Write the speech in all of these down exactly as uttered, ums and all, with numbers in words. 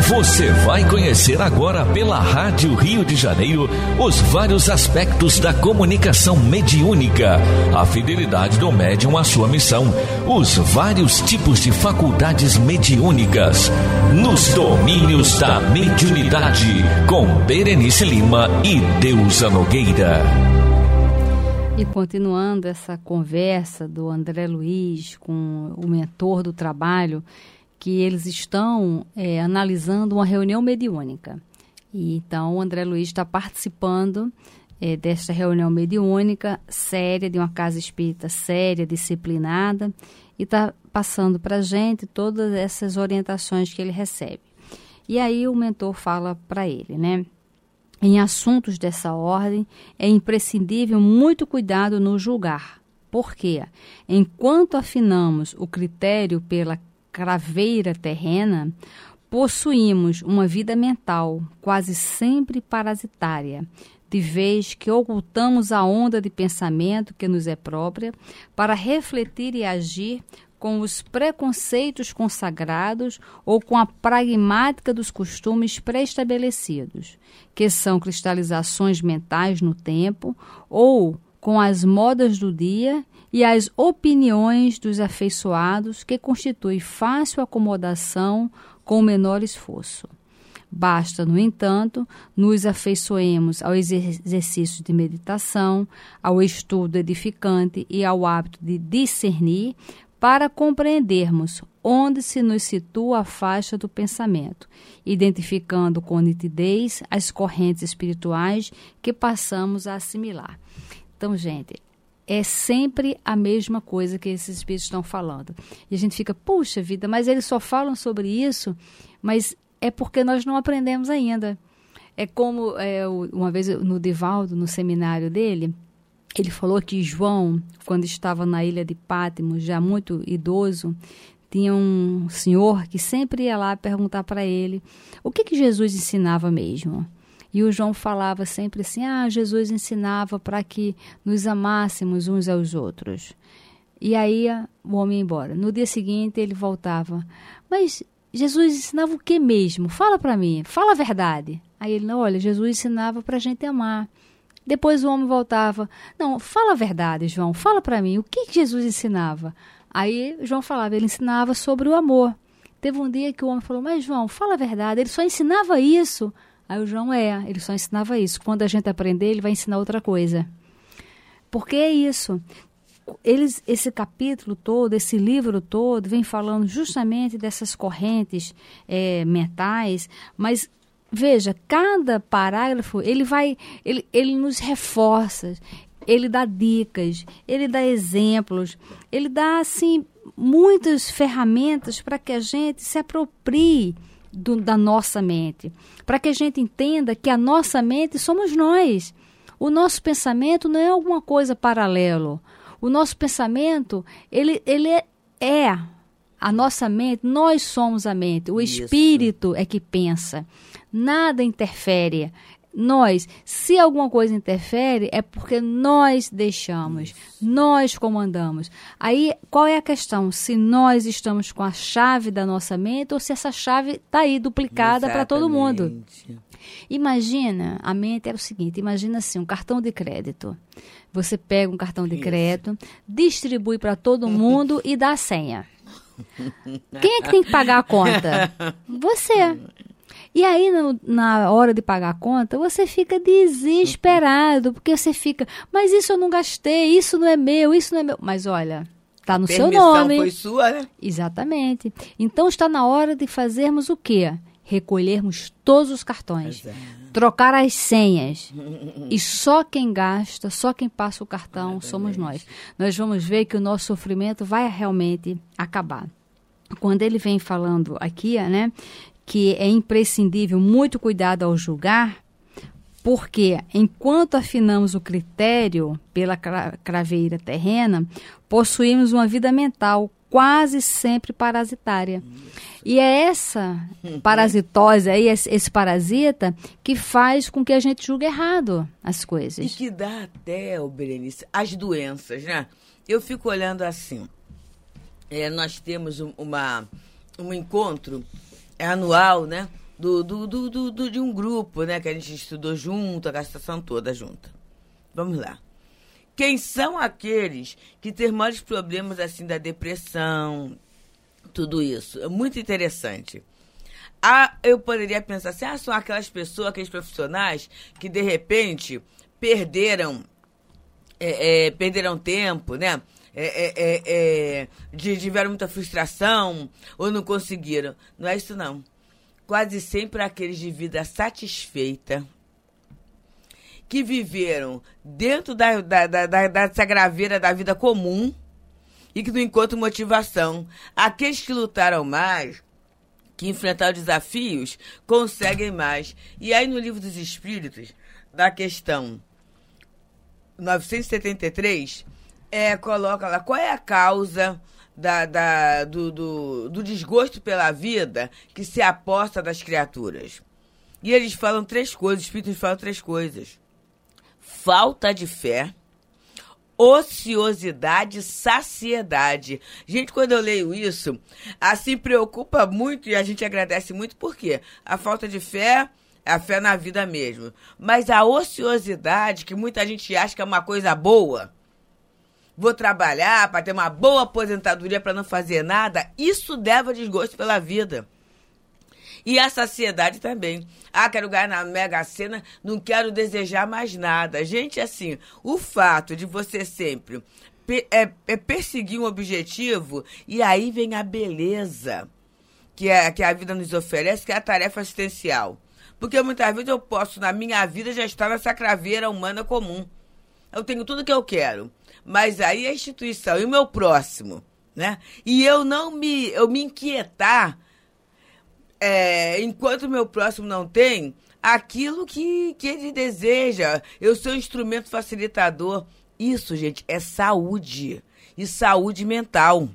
Você vai conhecer agora pela Rádio Rio de Janeiro os vários aspectos da comunicação mediúnica, a fidelidade do médium à sua missão, os vários tipos de faculdades mediúnicas, nos domínios da mediunidade, com Berenice Lima e Deusa Nogueira. E continuando essa conversa do André Luiz com o mentor do trabalho, que eles estão é, analisando uma reunião mediúnica. E então o André Luiz está participando é, desta reunião mediúnica séria, de uma casa espírita séria, disciplinada, e está passando para a gente todas essas orientações que ele recebe. E aí o mentor fala para ele, né? Em assuntos dessa ordem, é imprescindível muito cuidado no julgar. Por quê? Enquanto afinamos o critério pela craveira terrena, possuímos uma vida mental quase sempre parasitária, de vez que ocultamos a onda de pensamento que nos é própria para refletir e agir com os preconceitos consagrados ou com a pragmática dos costumes pré-estabelecidos, que são cristalizações mentais no tempo, ou com as modas do dia e as opiniões dos afeiçoados, que constitui fácil acomodação com o menor esforço. Basta, no entanto, nos afeiçoemos ao exercício de meditação, ao estudo edificante e ao hábito de discernir, para compreendermos onde se nos situa a faixa do pensamento, identificando com nitidez as correntes espirituais que passamos a assimilar. Então, gente, é sempre a mesma coisa que esses espíritos estão falando. E a gente fica, puxa vida, mas eles só falam sobre isso, mas é porque nós não aprendemos ainda. É como, é, uma vez no Divaldo, no seminário dele, ele falou que João, quando estava na ilha de Pátmos, já muito idoso, tinha um senhor que sempre ia lá perguntar para ele o que, que Jesus ensinava mesmo. E o João falava sempre assim, ah, Jesus ensinava para que nos amássemos uns aos outros. E aí o homem ia embora. No dia seguinte ele voltava, mas Jesus ensinava o que mesmo? Fala para mim, fala a verdade. Aí ele, não, olha, Jesus ensinava para a gente amar. Depois o homem voltava, não, fala a verdade, João, fala para mim, o que, que Jesus ensinava? Aí João falava, ele ensinava sobre o amor. Teve um dia que o homem falou, mas João, fala a verdade, ele só ensinava isso. Aí o João, é, ele só ensinava isso. Quando a gente aprender, ele vai ensinar outra coisa. Porque é isso. Eles, esse capítulo todo, esse livro todo, vem falando justamente dessas correntes é, mentais, mas veja, cada parágrafo, ele vai, ele, ele nos reforça, ele dá dicas, ele dá exemplos, ele dá, assim, muitas ferramentas para que a gente se aproprie do, da nossa mente, para que a gente entenda que a nossa mente somos nós. O nosso pensamento não é alguma coisa paralelo. O nosso pensamento, ele, ele é, é a nossa mente, nós somos a mente. O Isso. espírito é que pensa. Nada interfere. Nós, se alguma coisa interfere, é porque nós deixamos, Isso. nós comandamos. Aí, qual é a questão? Se nós estamos com a chave da nossa mente ou se essa chave está aí duplicada para todo mundo. Imagina, a mente era o seguinte, imagina assim, um cartão de crédito. Você pega um cartão de crédito, Isso. distribui para todo mundo e dá a senha. Quem é que tem que pagar a conta? Você. E aí, no, na hora de pagar a conta, você fica desesperado, porque você fica, mas isso eu não gastei, isso não é meu, isso não é meu. Mas olha, está no seu nome. A permissão foi sua, né? Exatamente. Então, está na hora de fazermos o quê? Recolhermos todos os cartões, Exato. trocar as senhas. E só quem gasta, só quem passa o cartão Exatamente. somos nós. Nós vamos ver que o nosso sofrimento vai realmente acabar. Quando ele vem falando aqui, né, que é imprescindível muito cuidado ao julgar, porque enquanto afinamos o critério pela cra- craveira terrena, possuímos uma vida mental quase sempre parasitária. E é essa parasitose, aí, esse, esse parasita, que faz com que a gente julgue errado as coisas. E que dá até, oh, Berenice, as doenças, né? Eu fico olhando assim, é, nós temos um, uma, um encontro anual, né? do, do, do, do, do, de um grupo, né? Que a gente estudou junto, a situação toda junta. Vamos lá. Quem são aqueles que têm maiores problemas, assim, da depressão, tudo isso? É muito interessante. Ah, eu poderia pensar assim, ah, são aquelas pessoas, aqueles profissionais que, de repente, perderam, é, é, perderam tempo, né? É, é, é, é, tiveram muita frustração ou não conseguiram. Não é isso, não. Quase sempre aqueles de vida satisfeita, que viveram dentro da, da, da, da, dessa graveira da vida comum e que não encontram motivação. Aqueles que lutaram mais, que enfrentaram desafios, conseguem mais. E aí no Livro dos Espíritos, na questão novecentos e setenta e três, é, coloca lá qual é a causa da, da, do, do, do desgosto pela vida que se aposta das criaturas. E eles falam três coisas, os espíritos falam três coisas. Falta de fé, ociosidade, saciedade. Gente, quando eu leio isso, assim preocupa muito e a gente agradece muito, porque a falta de fé é a fé na vida mesmo. Mas a ociosidade, que muita gente acha que é uma coisa boa, vou trabalhar para ter uma boa aposentadoria para não fazer nada, isso leva desgosto pela vida. E a saciedade também. Ah, quero ganhar na Mega Sena, não quero desejar mais nada. Gente, assim, o fato de você sempre pe- é, é perseguir um objetivo, e aí vem a beleza que, é, que a vida nos oferece, que é a tarefa assistencial. Porque muitas vezes eu posso, na minha vida, já estar nessa craveira humana comum. Eu tenho tudo que eu quero. Mas aí a instituição e o meu próximo, né? E eu não me, eu me inquietar, É, enquanto o meu próximo não tem aquilo que, que ele deseja. Eu sou um instrumento facilitador. Isso, gente, é saúde. E saúde mental.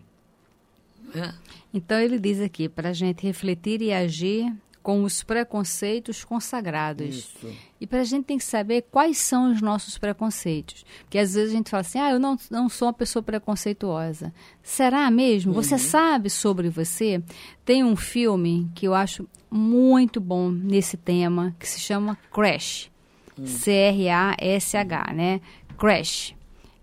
É. Então ele diz aqui, para a gente refletir e agir com os preconceitos consagrados. Isso. E para a gente tem que saber quais são os nossos preconceitos. Porque às vezes a gente fala assim, ah, eu não, não sou uma pessoa preconceituosa. Será mesmo? Uhum. Você sabe sobre você? Tem um filme que eu acho muito bom nesse tema, que se chama Crash. Uhum. C R A S H, né? Crash.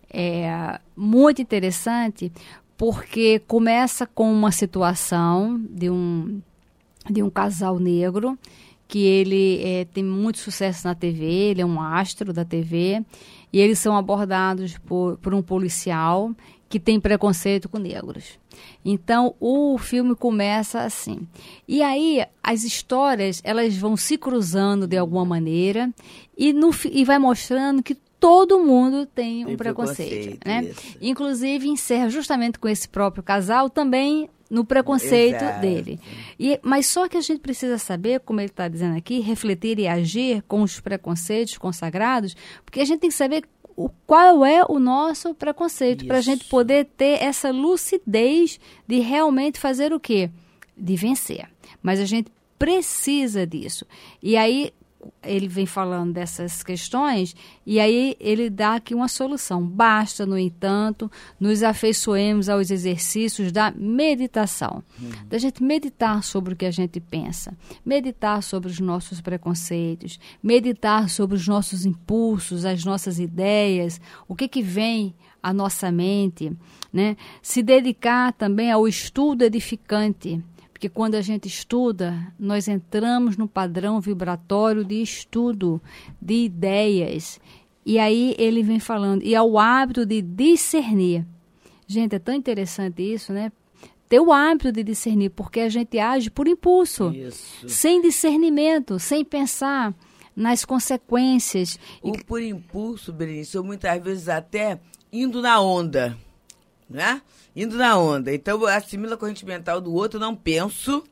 É muito interessante porque começa com uma situação de um... de um casal negro, que ele é, tem muito sucesso na T V, ele é um astro da T V, e eles são abordados por, por um policial que tem preconceito com negros. Então, o filme começa assim. E aí, as histórias, elas vão se cruzando de alguma maneira, e, no, e vai mostrando que todo mundo tem, tem um preconceito. preconceito né? Inclusive, encerra justamente com esse próprio casal também no preconceito Exato. dele. E, mas só que a gente precisa saber, como ele está dizendo aqui, refletir e agir com os preconceitos consagrados, porque a gente tem que saber o, qual é o nosso preconceito, para a gente poder ter essa lucidez de realmente fazer o quê? De vencer. Mas a gente precisa disso. E aí, ele vem falando dessas questões, e aí ele dá aqui uma solução. Basta, no entanto, nos afeiçoemos aos exercícios da meditação. Uhum. Da gente meditar sobre o que a gente pensa, meditar sobre os nossos preconceitos, meditar sobre os nossos impulsos, as nossas ideias, o que que vem à nossa mente, né? Se dedicar também ao estudo edificante, porque quando a gente estuda, nós entramos no padrão vibratório de estudo, de ideias. E aí ele vem falando, e ao hábito de discernir. Gente, é tão interessante isso, né? Ter o hábito de discernir, porque a gente age por impulso, isso. sem discernimento, sem pensar nas consequências. O e... por impulso, Berenice, ou muitas vezes até indo na onda, né? Indo na onda. Então, eu assimilo a corrente mental do outro, não penso.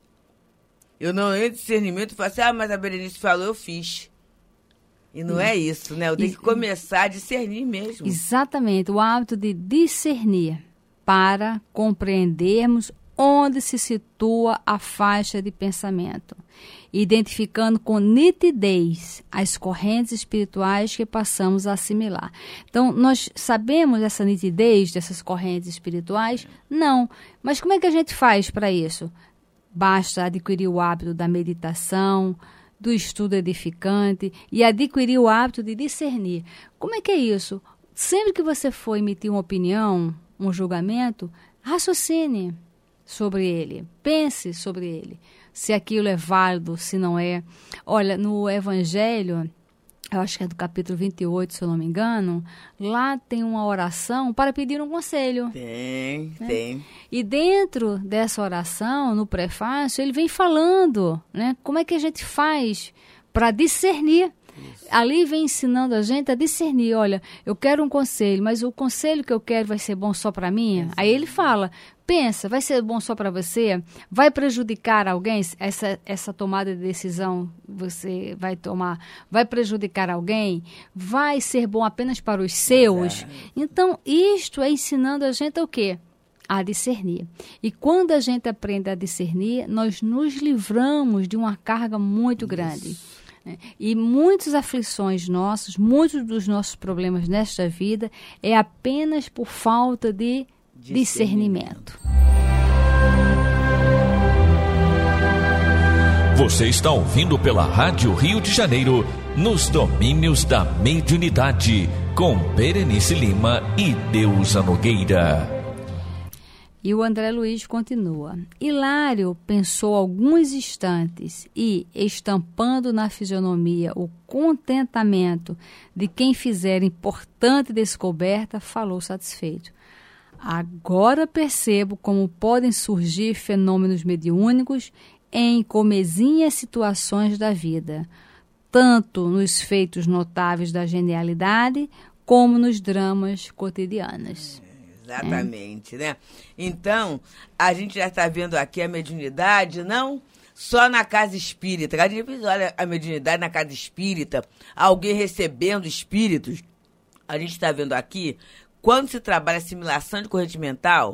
Eu não entro em discernimento e falo assim, ah, mas a Berenice falou, eu fiz. E não é isso, né? Eu tenho que começar a discernir mesmo. Exatamente. O hábito de discernir para compreendermos onde se situa a faixa de pensamento, identificando com nitidez as correntes espirituais que passamos a assimilar. Então, nós sabemos essa nitidez dessas correntes espirituais? Não. Mas como é que a gente faz para isso? basta adquirir o hábito da meditação, do estudo edificante e adquirir o hábito de discernir. Como é que é isso? Sempre que você for emitir uma opinião, um julgamento, raciocine sobre ele, pense sobre ele, se aquilo é válido, se não é. Olha, no Evangelho, eu acho que é do capítulo vinte e oito, se eu não me engano, lá tem uma oração para pedir um conselho. Tem, né? tem. E dentro dessa oração, no prefácio, ele vem falando, né, como é que a gente faz para discernir. Isso. Ali vem ensinando a gente a discernir. Olha, eu quero um conselho, mas o conselho que eu quero vai ser bom só para mim? Exato. Aí ele fala, pensa, vai ser bom só para você? Vai prejudicar alguém? Essa, essa tomada de decisão você vai tomar, vai prejudicar alguém? Vai ser bom apenas para os seus? Exato. Então, isto é ensinando a gente o quê? A discernir. E quando a gente aprende a discernir, nós nos livramos de uma carga muito grande. Isso. E muitas aflições nossas, muitos dos nossos problemas nesta vida é apenas por falta de discernimento. discernimento. Você está ouvindo pela Rádio Rio de Janeiro, Nos Domínios da Mediunidade, com Berenice Lima e Deusa Nogueira. E o André Luiz continua. Hilário pensou alguns instantes e, estampando na fisionomia o contentamento de quem fizer importante descoberta, falou satisfeito. Agora percebo como podem surgir fenômenos mediúnicos em comezinhas situações da vida, tanto nos feitos notáveis da genialidade como nos dramas cotidianos. Exatamente, é. né? Então, a gente já está vendo aqui a mediunidade, não só na casa espírita. A gente olha a mediunidade na casa espírita, alguém recebendo espíritos. A gente está vendo aqui, quando se trabalha a assimilação de corrente mental,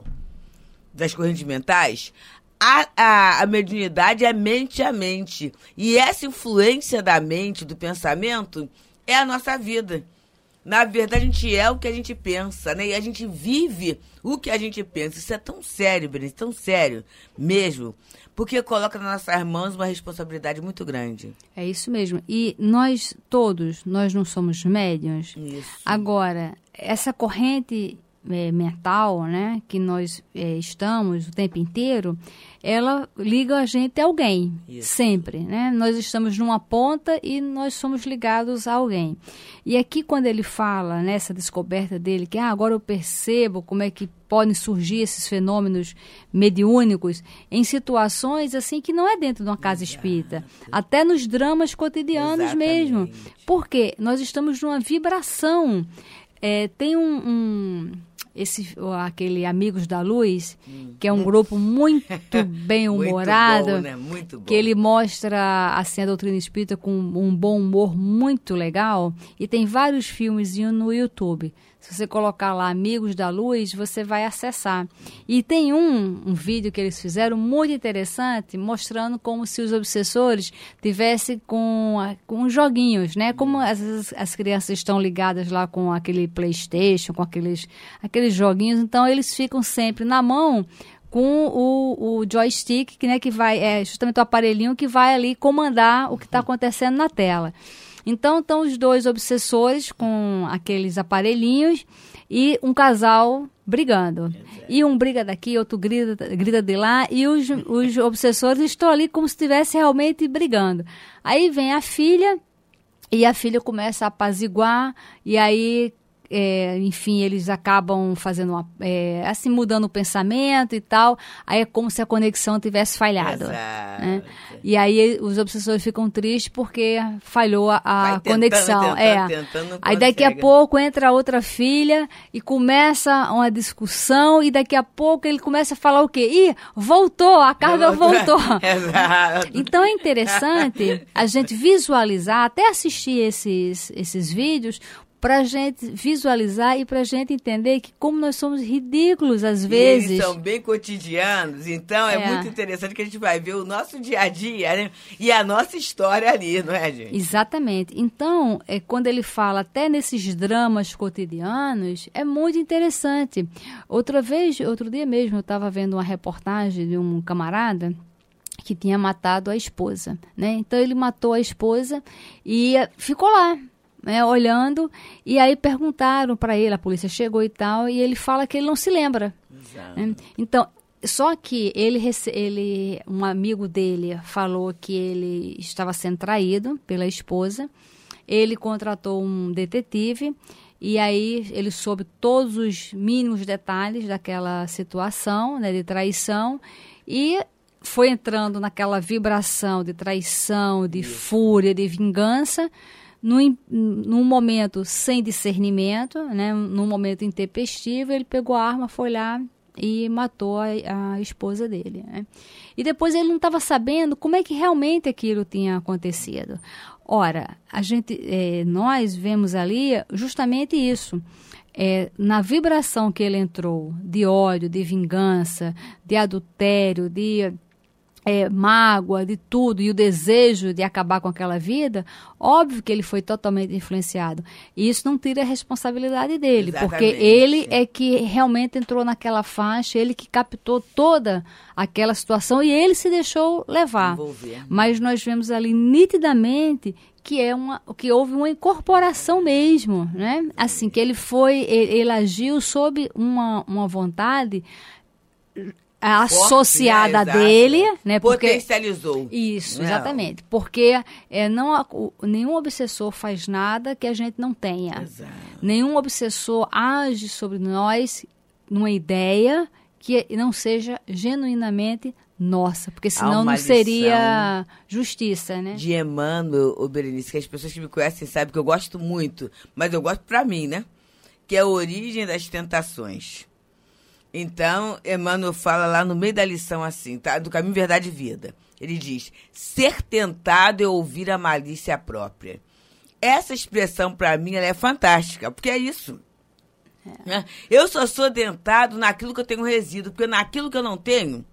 das correntes mentais, a, a, a mediunidade é mente a mente. E essa influência da mente, do pensamento, é a nossa vida. Na verdade, a gente é o que a gente pensa, né? E a gente vive o que a gente pensa. Isso é tão sério, Berenice, tão sério mesmo, porque coloca nas nossas mãos uma responsabilidade muito grande. É isso mesmo. E nós todos, nós não somos médiuns. Isso. Agora, essa corrente é, mental, né, que nós é, estamos o tempo inteiro, ela liga a gente a alguém, Isso. sempre, né? Nós estamos numa ponta e nós somos ligados a alguém. E aqui quando ele fala nessa descoberta dele, que ah, agora eu percebo como é que podem surgir esses fenômenos mediúnicos em situações assim que não é dentro de uma casa espírita, até nos dramas cotidianos Exatamente. mesmo. Porque nós estamos numa vibração. É, tem um... um Esse, aquele Amigos da Luz, hum. que é um grupo muito bem humorado, muito bom, né? Muito bom. Que ele mostra assim, a doutrina espírita com um bom humor muito legal, e tem vários filmes no YouTube. Se você colocar lá Amigos da Luz, você vai acessar. E tem um, um vídeo que eles fizeram muito interessante, mostrando como se os obsessores tivessem com, com joguinhos, né? Como as, as crianças estão ligadas lá com aquele PlayStation, com aqueles, aqueles joguinhos. Então, eles ficam sempre na mão com o, o joystick, que, né, que vai, é justamente o aparelhinho que vai ali comandar o que está acontecendo na tela. Então, estão os dois obsessores com aqueles aparelhinhos e um casal brigando. E um briga daqui, outro grita, grita de lá, e os, os obsessores estão ali como se estivessem realmente brigando. Aí vem a filha, e a filha começa a apaziguar, e aí... É, enfim, eles acabam fazendo uma, é, assim, mudando o pensamento e tal, aí é como se a conexão tivesse falhado, né? E aí os obsessores ficam tristes porque falhou a, a tentando, conexão tentando, é. tentando, aí daqui a pouco entra outra filha e começa uma discussão, e daqui a pouco ele começa a falar o quê? Ih, voltou, a carga voltou. Exato. Então é interessante a gente visualizar, até assistir esses, esses vídeos, para a gente visualizar e para a gente entender que como nós somos ridículos às vezes. Eles são bem cotidianos, então é, é muito interessante que a gente vai ver o nosso dia a dia, né? E a nossa história ali, não é, gente? Exatamente. Então, é, quando ele fala até nesses dramas cotidianos, é muito interessante. Outra vez, outro dia mesmo, eu estava vendo uma reportagem de um camarada que tinha matado a esposa, né? Então ele matou a esposa e ficou lá, né, olhando, e aí perguntaram para ele, a polícia chegou e tal, e ele fala que ele não se lembra. Né? Então, só que ele, ele, um amigo dele falou que ele estava sendo traído pela esposa, ele contratou um detetive, e aí ele soube todos os mínimos detalhes daquela situação, né, de traição, e foi entrando naquela vibração de traição, de fúria, de vingança, num, num momento sem discernimento, né, num momento intempestivo, ele pegou a arma, foi lá e matou a, a esposa dele. Né? E depois ele não estava sabendo como é que realmente aquilo tinha acontecido. Ora, a gente, é, nós vemos ali justamente isso. É, na vibração que ele entrou de ódio, de vingança, de adultério, de é, mágoa, de tudo, e o desejo de acabar com aquela vida, óbvio que ele foi totalmente influenciado. E isso não tira a responsabilidade dele, exatamente, porque ele é que realmente entrou naquela faixa, ele que captou toda aquela situação e ele se deixou levar. Envolver. Mas nós vemos ali nitidamente que é uma, que houve uma incorporação mesmo, né? Assim, que ele foi, ele, ele agiu sob uma, uma vontade associada forte, né? dele, né? Porque, potencializou. Isso, não. exatamente. Porque é, não, nenhum obsessor faz nada que a gente não tenha. Exato. Nenhum obsessor age sobre nós numa ideia que não seja genuinamente nossa, porque senão não seria justiça, né? De Emmanuel, o Berenice, que as pessoas que me conhecem sabem que eu gosto muito, mas eu gosto pra mim, né? Que é a origem das tentações. Então, Emmanuel fala lá no meio da lição assim, tá? Do Caminho, Verdade e Vida. Ele diz, ser tentado é ouvir a malícia própria. Essa expressão, pra mim, ela é fantástica, porque é isso. É. Eu só sou tentado naquilo que eu tenho resíduo, porque naquilo que eu não tenho,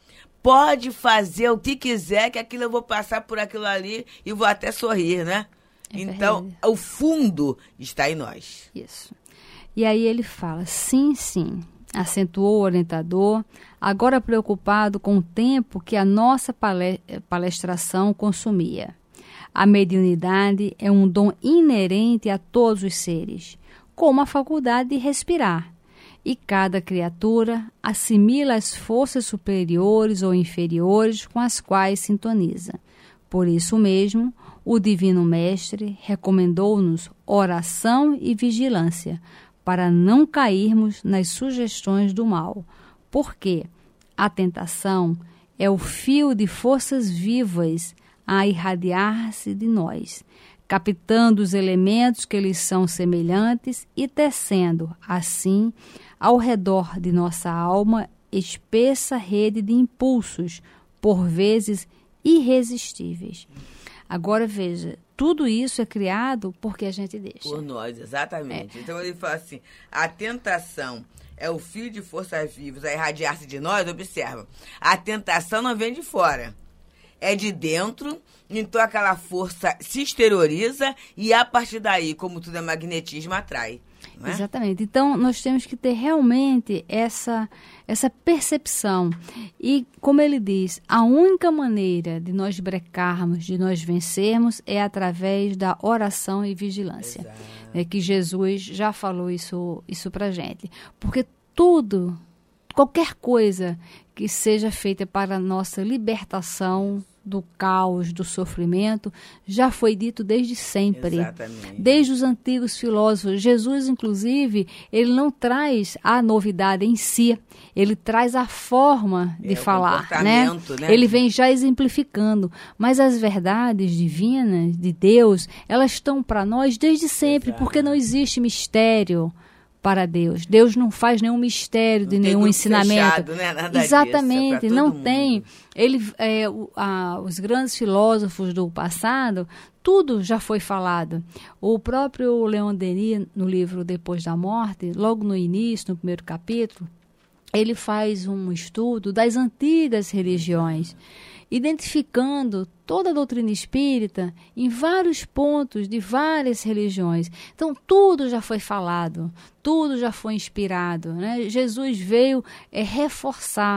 pode fazer o que quiser, que aquilo eu vou passar por aquilo ali e vou até sorrir, né? É então, verdade. O fundo está em nós. Isso. E aí ele fala, sim, sim, acentuou o orientador, agora preocupado com o tempo que a nossa palestração consumia. A mediunidade é um dom inerente a todos os seres, como a faculdade de respirar. E cada criatura assimila as forças superiores ou inferiores com as quais sintoniza. Por isso mesmo, o Divino Mestre recomendou-nos oração e vigilância, para não cairmos nas sugestões do mal, porque a tentação é o fio de forças vivas a irradiar-se de nós, captando os elementos que lhes são semelhantes e tecendo, assim, ao redor de nossa alma, espessa rede de impulsos, por vezes irresistíveis. Agora veja, tudo isso é criado porque a gente deixa. Por nós, exatamente. É. Então ele fala assim, a tentação é o fio de forças vivas a irradiar-se de nós, observa. A tentação não vem de fora, é de dentro, então aquela força se exterioriza e a partir daí, como tudo é magnetismo, atrai. Não é? Exatamente. Então, nós temos que ter realmente essa, essa percepção. E, como ele diz, a única maneira de nós brecarmos, de nós vencermos, é através da oração e vigilância. Exato. É que Jesus já falou isso, isso pra gente. Porque tudo, qualquer coisa que seja feita para a nossa libertação do caos, do sofrimento, já foi dito desde sempre. Exatamente. Desde os antigos filósofos. Jesus, inclusive, ele não traz a novidade em si, ele traz a forma de é, falar, né? né? Ele vem já exemplificando, mas as verdades divinas de Deus, elas estão para nós desde sempre, Exato. Porque não existe mistério para Deus. Deus não faz nenhum mistério de nenhum ensinamento. Fechado, né? Nada Exatamente, disso, é não mundo. Tem. Ele, é, o, a, os grandes filósofos do passado, tudo já foi falado. O próprio Leon Denis, no livro Depois da Morte, logo no início, no primeiro capítulo, ele faz um estudo das antigas religiões, identificando toda a doutrina espírita em vários pontos de várias religiões. Então, tudo já foi falado, tudo já foi inspirado, né? Jesus veio é, reforçar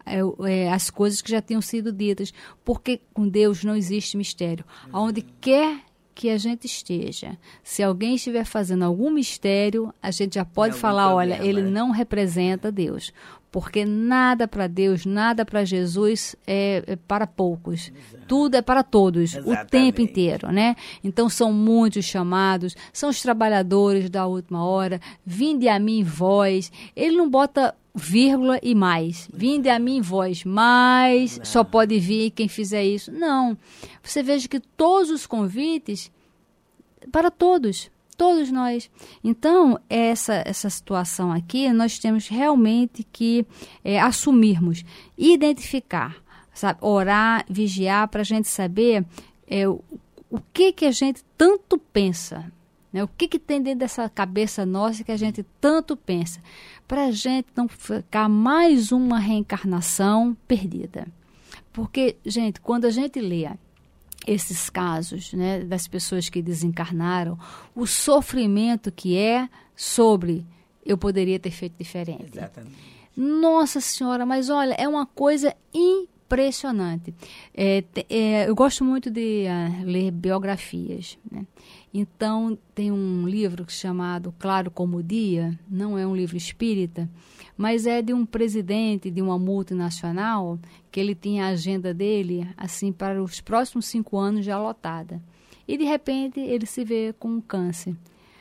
é, é, as coisas que já tinham sido ditas, porque com Deus não existe mistério. Uhum. Aonde quer que a gente esteja, se alguém estiver fazendo algum mistério, a gente já pode falar, problema, olha, ele né? não representa Deus. Porque nada para Deus, nada para Jesus é, é para poucos. Exato. Tudo é para todos, exatamente, o tempo inteiro, né? Então são muitos chamados, são os trabalhadores da última hora, vinde a mim vós. Ele não bota vírgula e mais. Vinde a mim vós, mas não. Só pode vir quem fizer isso. Não. Você veja que todos os convites, para todos. Todos nós. Então, essa, essa situação aqui, nós temos realmente que é, assumirmos, identificar, sabe? Orar, vigiar, para a gente saber é, o, o que, que a gente tanto pensa, né? O que, que tem dentro dessa cabeça nossa que a gente tanto pensa, para a gente não ficar mais uma reencarnação perdida. Porque, gente, quando a gente lê esses casos, né, das pessoas que desencarnaram, o sofrimento que é sobre eu poderia ter feito diferente. Exatamente. Nossa Senhora, mas olha, é uma coisa impressionante. É, é, eu gosto muito de uh, ler biografias, né? Então, tem um livro chamado Claro como o Dia, não é um livro espírita, mas é de um presidente de uma multinacional que ele tinha a agenda dele, assim, para os próximos cinco anos já lotada. E, de repente, ele se vê com um câncer.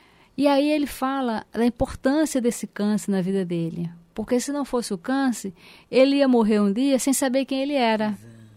E aí ele fala da importância desse câncer na vida dele. Porque se não fosse o câncer, ele ia morrer um dia sem saber quem ele era.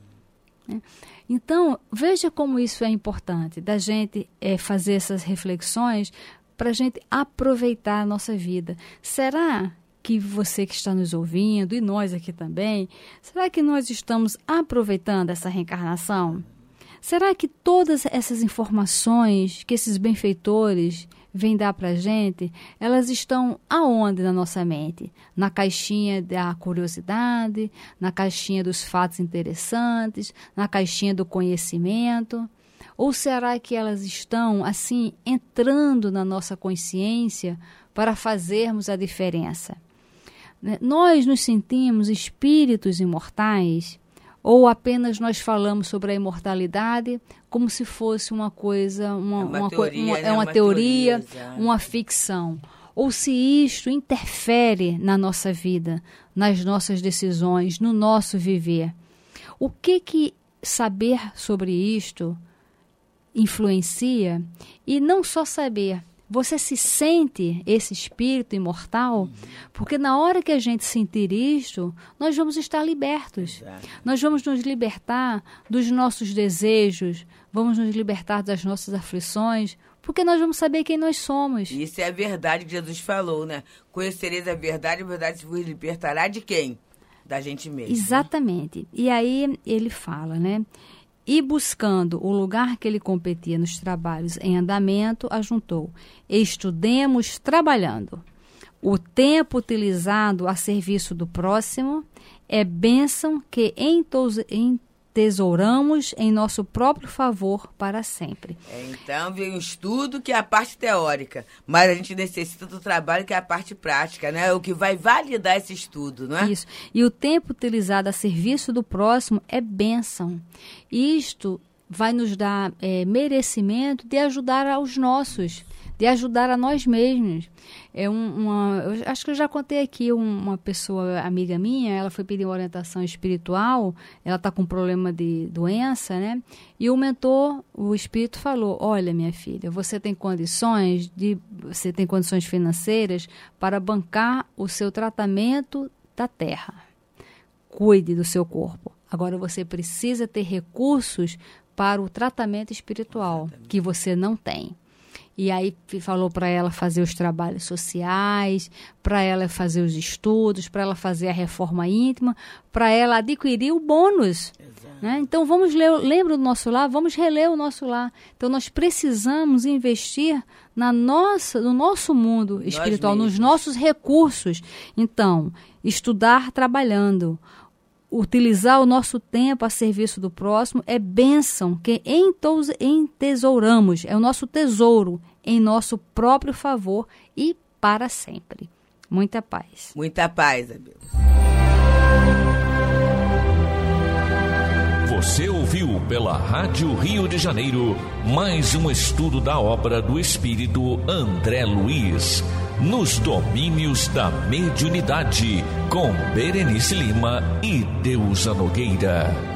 Né? Então, veja como isso é importante, da gente é, fazer essas reflexões para a gente aproveitar a nossa vida. Será que você que está nos ouvindo, e nós aqui também, será que nós estamos aproveitando essa reencarnação? Será que todas essas informações que esses benfeitores vêm dar para a gente, elas estão aonde na nossa mente? Na caixinha da curiosidade, na caixinha dos fatos interessantes, na caixinha do conhecimento? Ou será que elas estão, assim, entrando na nossa consciência para fazermos a diferença? Nós nos sentimos espíritos imortais ou apenas nós falamos sobre a imortalidade como se fosse uma coisa, uma, é uma, uma, teoria, uma, né? é uma, uma teoria, teoria uma ficção. Ou se isto interfere na nossa vida, nas nossas decisões, no nosso viver. O que que saber sobre isto influencia? E não só saber, você se sente esse espírito imortal? Uhum. Porque na hora que a gente sentir isto, nós vamos estar libertos. Exato. Nós vamos nos libertar dos nossos desejos, vamos nos libertar das nossas aflições, porque nós vamos saber quem nós somos. Isso é a verdade que Jesus falou, né? Conhecereis a verdade, a verdade vos libertará de quem? Da gente mesmo. Exatamente. Né? E aí ele fala, né? E buscando o lugar que ele competia nos trabalhos em andamento, ajuntou: estudemos trabalhando. O tempo utilizado a serviço do próximo é bênção que entesouramos em nosso próprio favor para sempre. É, então, vem um estudo que é a parte teórica, mas a gente necessita do trabalho que é a parte prática, né? O que vai validar esse estudo, não é? Isso. E o tempo utilizado a serviço do próximo é bênção. Isto vai nos dar é, merecimento de ajudar aos nossos, de ajudar a nós mesmos. É um, uma, eu acho que eu já contei aqui, um, uma pessoa amiga minha, ela foi pedir uma orientação espiritual, ela está com um problema de doença, né? E o mentor, o espírito, falou: olha, minha filha, você tem condições de, você tem condições financeiras para bancar o seu tratamento da terra. Cuide do seu corpo. Agora você precisa ter recursos para o tratamento espiritual, exatamente, que você não tem. E aí falou para ela fazer os trabalhos sociais, para ela fazer os estudos, para ela fazer a reforma íntima, para ela adquirir o bônus. Né? Então vamos ler, lembra do nosso lar, vamos reler o nosso lar. Então nós precisamos investir na nossa, no nosso mundo espiritual, nos nossos recursos. Então, estudar trabalhando, utilizar o nosso tempo a serviço do próximo é bênção que entesouramos, é o nosso tesouro em nosso próprio favor e para sempre. Muita paz. Muita paz, Abel. Você ouviu pela Rádio Rio de Janeiro mais um estudo da obra do espírito André Luiz, Nos Domínios da Mediunidade, com Berenice Lima e Deusa Nogueira.